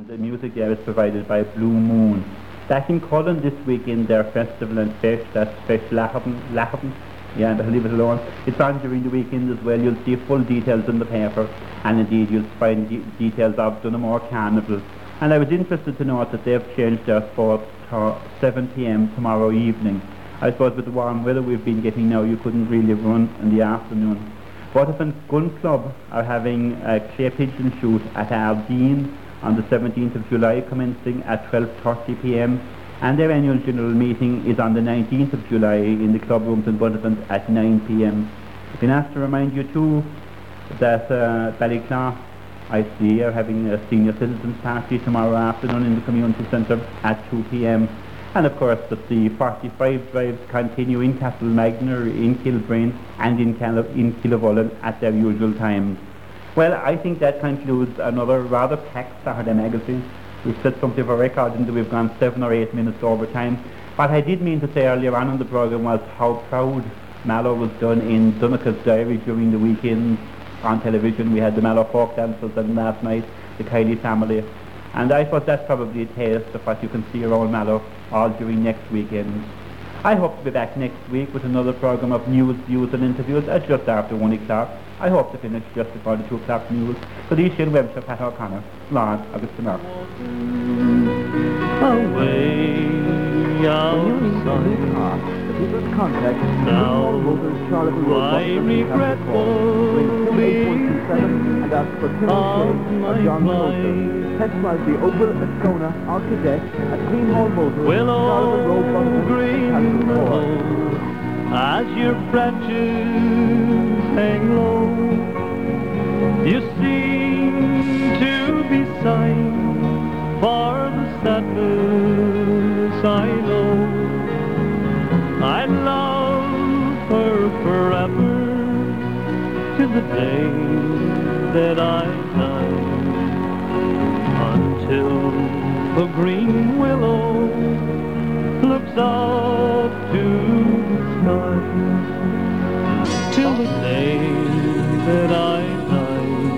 the music there is provided by Blue Moon. Back in Cullen this weekend, their festival and fish, that's Fish Lacherton. Yeah, but I'll leave it alone. It's on during the weekend as well. You'll see full details in the paper, and indeed you'll find details of Dunamore Carnival. And I was interested to note that they've changed their sport to 7 p.m. tomorrow evening. I suppose with the warm weather we've been getting now, you couldn't really run in the afternoon. Waterfront Gun Club are having a clay pigeon shoot at Ardeen on the 17th of July, commencing at 12:30 p.m. And their annual general meeting is on the 19th of July in the club rooms in Waterfront at 9 p.m. I've been asked to remind you too that Ballyclough ICA are having a senior citizens party tomorrow afternoon in the community centre at 2 p.m. And of course that the 45 drives continue in Castlemagner, in Kilbrain and in Killavullen at their usual times. Well, I think that concludes another rather packed Saturday magazine. We've set something of a record in that we've gone 7 or 8 minutes over time. What I did mean to say earlier on in the programme was how proud Mallow was done in Donncha's Diary during the weekend on television. We had the Mallow folk dancers and last night the Kiley family. And I thought that's probably a taste of what you can see around Mallow all during next weekend. I hope to be back next week with another programme of news, views and interviews at just after 1 o'clock. I hope to finish just before the 2 o'clock news. For the Shane Webster, Pat O'Connor, Lord August Mark. Away outside. Contact now I regretfully and ask for Tim of John Motor. Test drive the Opel Ascona Architect at Greenhall Motors, Willow, green willow, as your branches hang low, you seem to be sighing for the sadness I know. I love her forever till the day that I die, until the green willow looks up to the sky, till the day that I die,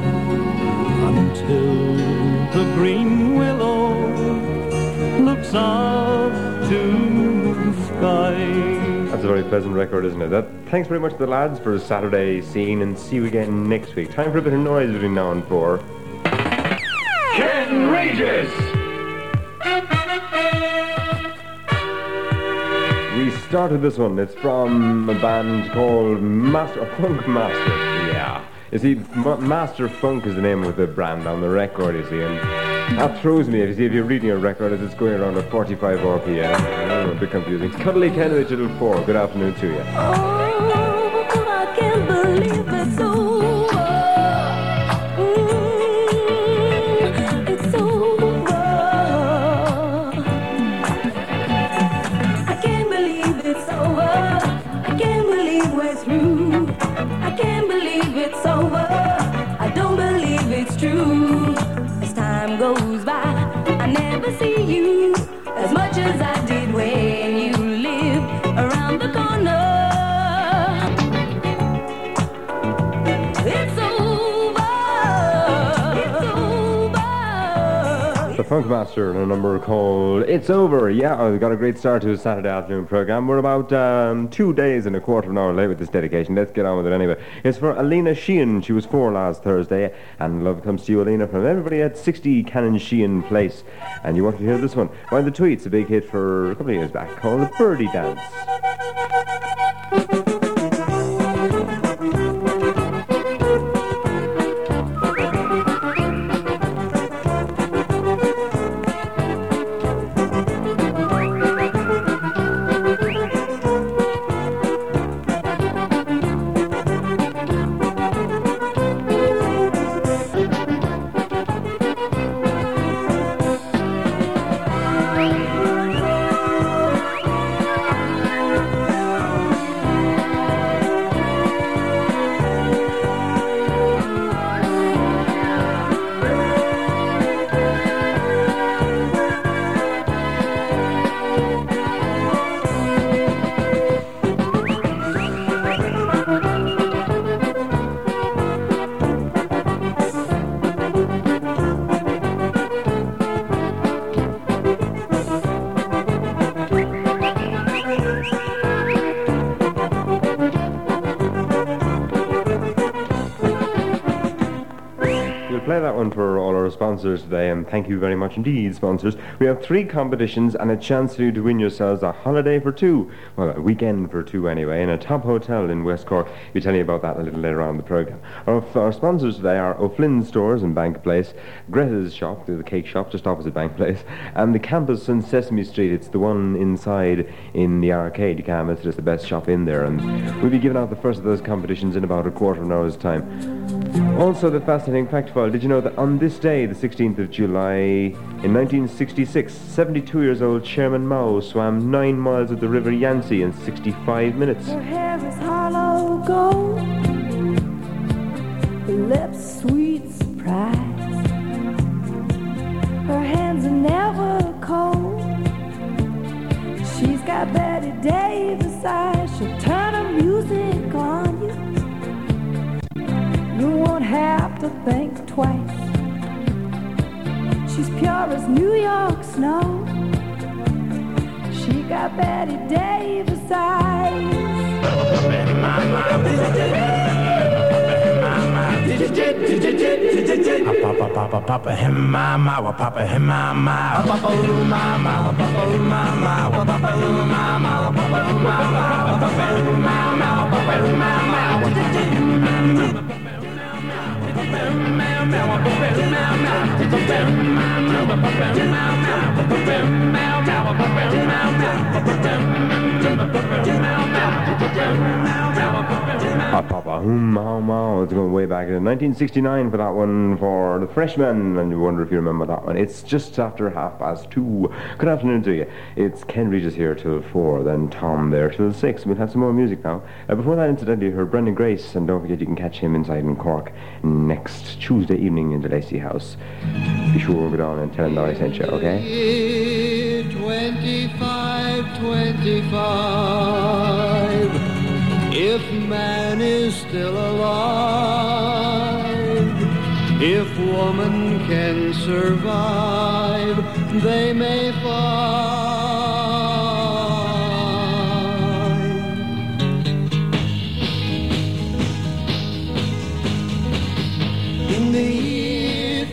until the green willow looks up to the sky. That's a very pleasant record, isn't it? Thanks very much to the lads for the Saturday scene, and see you again next week. Time for a bit of noise between now and 4. Ken Regis! We started this one. It's from a band called Funk Master. Yeah. You see, Master Funk is the name of the brand on the record, you see, and that throws me. If you're reading a record as it's going around at 45 RPM, a bit confusing. Cuddly Ken with Little 4. Good afternoon to you. Oh, I can't believe it's over. It's over. I can't believe it's over. I can't believe we're through. I can't believe it's over. I don't believe it's true. As time goes by, I never see you as much as I did when you lived around the corner. It's over. It's over. The Funk Master and a number called It's Over. Yeah, we've got a great start to a Saturday afternoon programme. We're about 2 days and a quarter of an hour late with this dedication. Let's get on with it anyway. It's for Alina Sheehan. She was 4 last Thursday. And love comes to you, Alina, from everybody at 60 Cannon Sheehan Place. And you want to hear this one? One of the Tweets, a big hit for a couple of years back, called The Birdie Dance. sponsors today, and thank you very much indeed, sponsors. We have 3 competitions and a chance for you to win yourselves a holiday for 2, well, a weekend for 2 anyway, in a top hotel in West Cork. We'll tell you about that a little later on in the programme. Our sponsors today are O'Flynn's Stores in Bank Place, Greta's shop, the cake shop just opposite Bank Place, and the campus on Sesame Street. It's the one inside in the arcade. You can't miss it. It's the best shop in there, and we'll be giving out the first of those competitions in about a quarter of an hour's time. Also, the fascinating fact file. Did you know that on this day, the 16th of July, in 1966, 72 years old Chairman Mao swam 9 miles of the River Yangtze in 65 minutes? Her hair is hollow gold, her lips sweet surprise, her hands are never cold. She's got Betty Davis eyes, she'll turn her music on you. You won't have to think twice. She's pure as New York snow. She got Betty Davis eyes. Papa him mama, papa him mama, papa mama, papa mama, papa mama, papa It's going way back in 1969 for that one for the Freshmen, and you wonder if you remember that one. It's just after 2:30. Good afternoon to you. It's Ken Regis here till 4, then Tom there till 6. We'll have some more music now. Before that, incidentally, you heard Brendan Grace, and don't forget you can catch him inside in Cork next Tuesday evening in the Lacey House. Be sure to go down and tell him that I sent you, okay? 25. If man is still alive, if woman can survive, they may find. In the year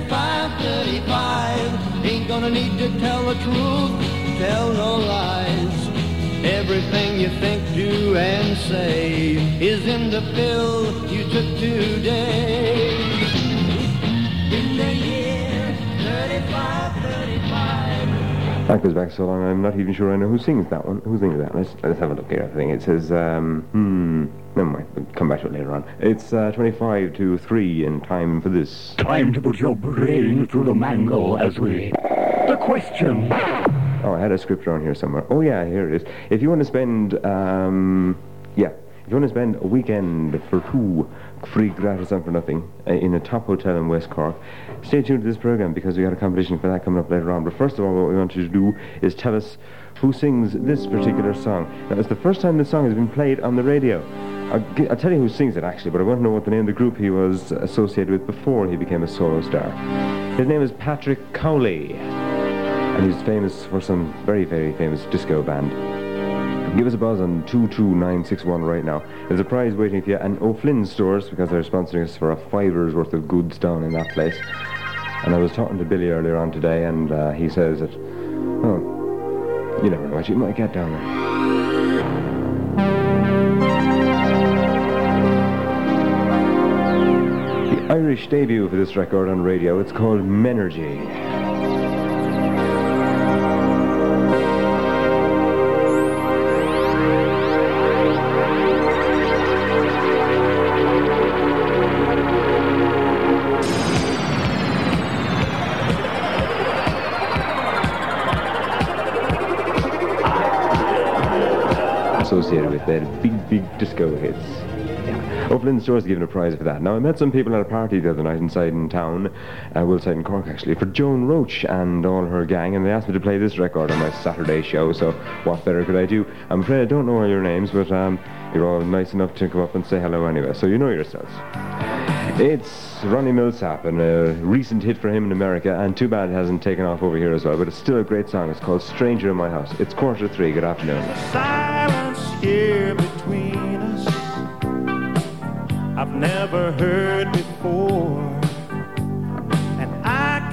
35, ain't gonna need to tell the truth, tell no lies. Everything you think, do, and say is in the pill you took today. In the year 35. That goes back so long, I'm not even sure I know who sings that one. Who sings that? Let's have a look here. I think it says, never mind. We'll come back to it later on. It's 25 to 3 in time for this. Time to put your brain through the mango as we... The question... Oh, I had a script on here somewhere. Oh, yeah, here it is. If you want to spend, if you want to spend a weekend for 2 free gratis and for nothing in a top hotel in West Cork, stay tuned to this program because we got a competition for that coming up later on. But first of all, what we want you to do is tell us who sings this particular song. Now, it's the first time this song has been played on the radio. I'll tell you who sings it, actually, but I want to know what the name of the group he was associated with before he became a solo star. His name is Patrick Cowley. And he's famous for some very, very famous disco band. Give us a buzz on 22961 right now. There's a prize waiting for you, and O'Flynn's Stores, because they're sponsoring us for a $5 worth of goods down in that place. And I was talking to Billy earlier on today, and he says that, oh, you never know what you might get down there. The Irish debut for this record on radio, it's called Menergy. Associated with their big disco hits. Yeah. O'Flynn's Stores given a prize for that. Now, I met some people at a party the other night inside in town, outside in Cork actually, for Joan Roach and all her gang, and they asked me to play this record on my Saturday show, so what better could I do? I'm afraid I don't know all your names, but you're all nice enough to come up and say hello anyway, so you know yourselves. It's Ronnie Milsap, and a recent hit for him in America, and too bad it hasn't taken off over here as well, but it's still a great song. It's called Stranger in My House. It's 2:45. Good afternoon. Silence here between us I've never heard before, and I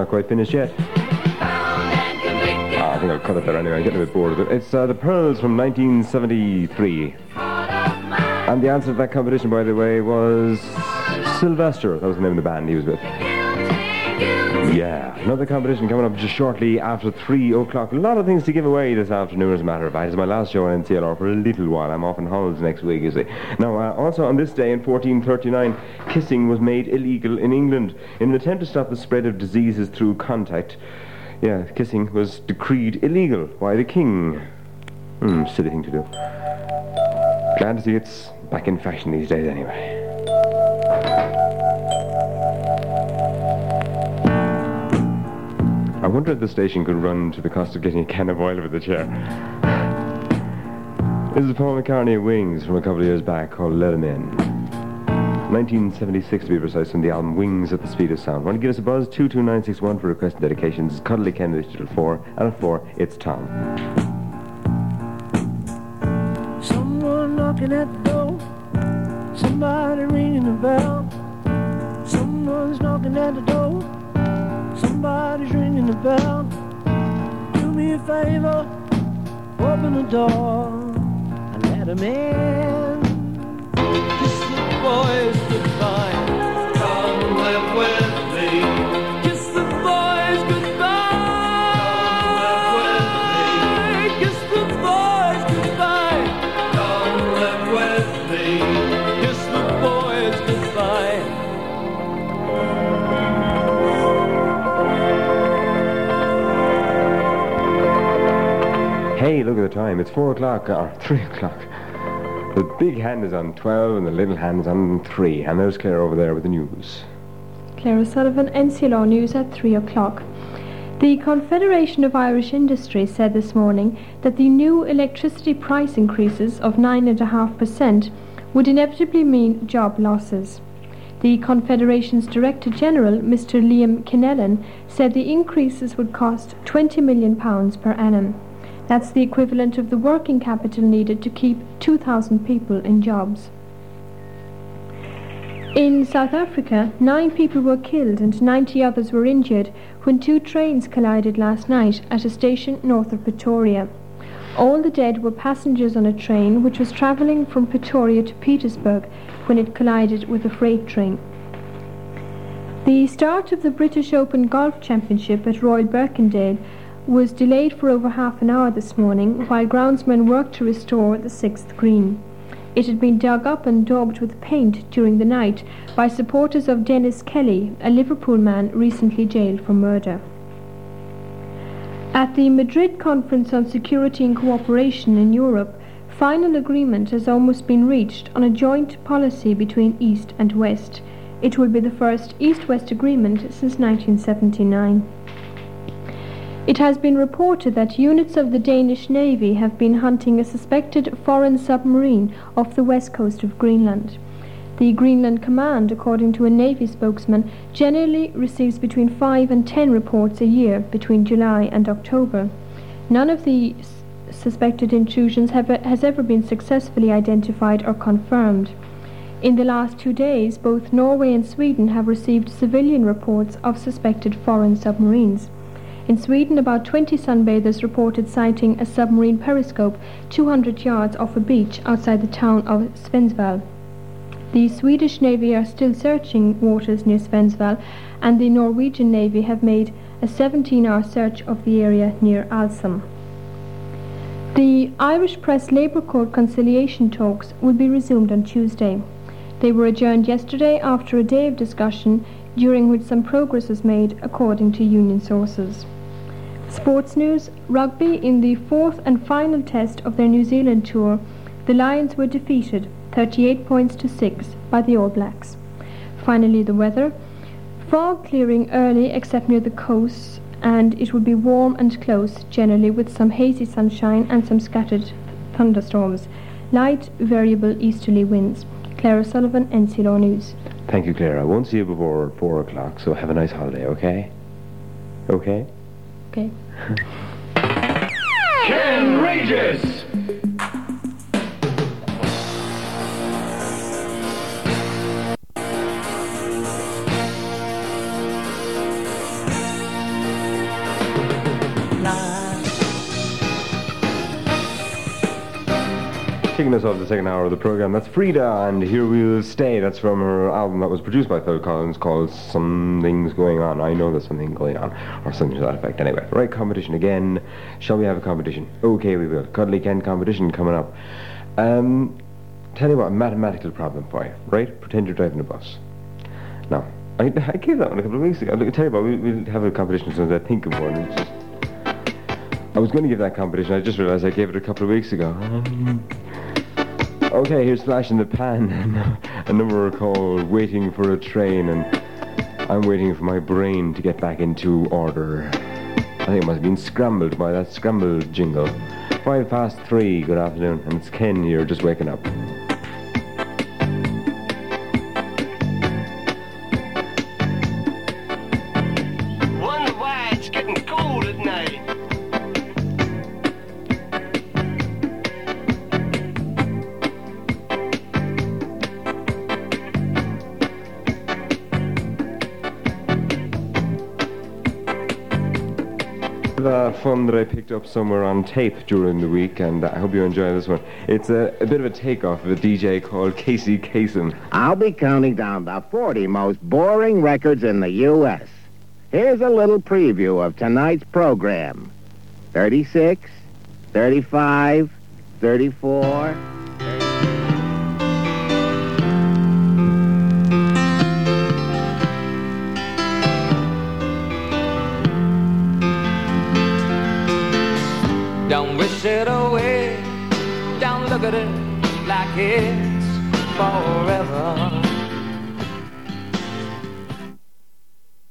not quite finished yet. I think I'll cut it there anyway. I'm getting a bit bored of it. It's The Pearls from 1973. And the answer to that competition, by the way, was Sylvester. That was the name of the band he was with. Yeah, another competition coming up just shortly after 3 o'clock. A lot of things to give away this afternoon, as a matter of fact. It's my last show on NCLR for a little while. I'm off in Hollis next week, you see. Now, also on this day in 1439, kissing was made illegal in England. In an attempt to stop the spread of diseases through contact, kissing was decreed illegal by the king. Silly thing to do. Glad to see it's back in fashion these days anyway. I wonder if the station could run to the cost of getting a can of oil for the chair. This is Paul McCartney of Wings from a couple of years back called Let 'Em In. 1976 to be precise, from the album Wings at the Speed of Sound. Want to give us a buzz? 22961 for request and dedications. Cuddly Kennedy Digital 4, and at 4, it's Tom. Someone knocking at the door, somebody ringing the bell. Someone's knocking at the door, somebody's ringing the bell. Do me a favor, open the door and let 'em in. Kiss the boys goodbye, come live with me. Kiss the boys goodbye, come live with me. Kiss the boys goodbye, come live with me. Kiss the boys goodbye. Hey, look at the time. It's 4 o'clock, or 3 o'clock. The big hand is on 12 and the little hand is on 3. And there's Claire over there with the news. Claire O'Sullivan, NCLR News at 3 o'clock. The Confederation of Irish Industry said this morning that the new electricity price increases of 9.5% would inevitably mean job losses. The Confederation's Director General, Mr. Liam Kinellan, said the increases would cost £20 million per annum. That's the equivalent of the working capital needed to keep 2,000 people in jobs. In South Africa, 9 people were killed and 90 others were injured when 2 trains collided last night at a station north of Pretoria. All the dead were passengers on a train which was travelling from Pretoria to Petersburg when it collided with a freight train. The start of the British Open Golf Championship at Royal Birkendale was delayed for over half an hour this morning while groundsmen worked to restore the 6th green. It had been dug up and daubed with paint during the night by supporters of Dennis Kelly, a Liverpool man recently jailed for murder. At the Madrid Conference on Security and Cooperation in Europe, final agreement has almost been reached on a joint policy between East and West. It will be the first East-West agreement since 1979. It has been reported that units of the Danish Navy have been hunting a suspected foreign submarine off the west coast of Greenland. The Greenland Command, according to a Navy spokesman, generally receives between 5 and 10 reports a year between July and October. None of the suspected intrusions has ever been successfully identified or confirmed. In the last 2 days, both Norway and Sweden have received civilian reports of suspected foreign submarines. In Sweden, about 20 sunbathers reported sighting a submarine periscope 200 yards off a beach outside the town of Svensvall. The Swedish Navy are still searching waters near Svensvall, and the Norwegian Navy have made a 17-hour search of the area near Alsum. The Irish Press Labour Court conciliation talks will be resumed on Tuesday. They were adjourned yesterday after a day of discussion, during which some progress was made, according to union sources. Sports news: rugby. In the 4th and final test of their New Zealand tour, the Lions were defeated 38 points to 6 by the All Blacks. Finally, the weather: fog clearing early except near the coast, and it will be warm and close generally, with some hazy sunshine and some scattered thunderstorms. Light variable easterly winds. Claire O'Sullivan, NCLR News. Thank you, Claire. I won't see you before 4 o'clock, so have a nice holiday, okay? Okay? Okay. Ken Regis! kicking us off the second hour of the program. That's Frida, and Here We'll Stay. That's from her album that was produced by Phil Collins called Something's Going On. I know there's something going on, or something to that effect. Anyway, right, competition again. Shall we have a competition? Okay, we will. Cuddly Ken competition coming up. Tell you what, a mathematical problem for you, right? Pretend you're driving a bus. Now, I gave that one a couple of weeks ago. I'll tell you what, we'll have a competition as soon as I think of one. I was going to give that competition, I just realised I gave it a couple of weeks ago. Okay, here's Flash in the Pan, a number called Waiting for a Train, and I'm waiting for my brain to get back into order. I think it must have been scrambled by that scrambled jingle. 3:05, good afternoon, and it's Ken here, just waking up. Wonder why it's getting cold at night. Fun that I picked up somewhere on tape during the week, and I hope you enjoy this one. It's a bit of a takeoff of a DJ called Casey Kasem. I'll be counting down the 40 most boring records in the U.S. Here's a little preview of tonight's program. 36, 35, 34... Don't wish it away, don't look at it like it's forever.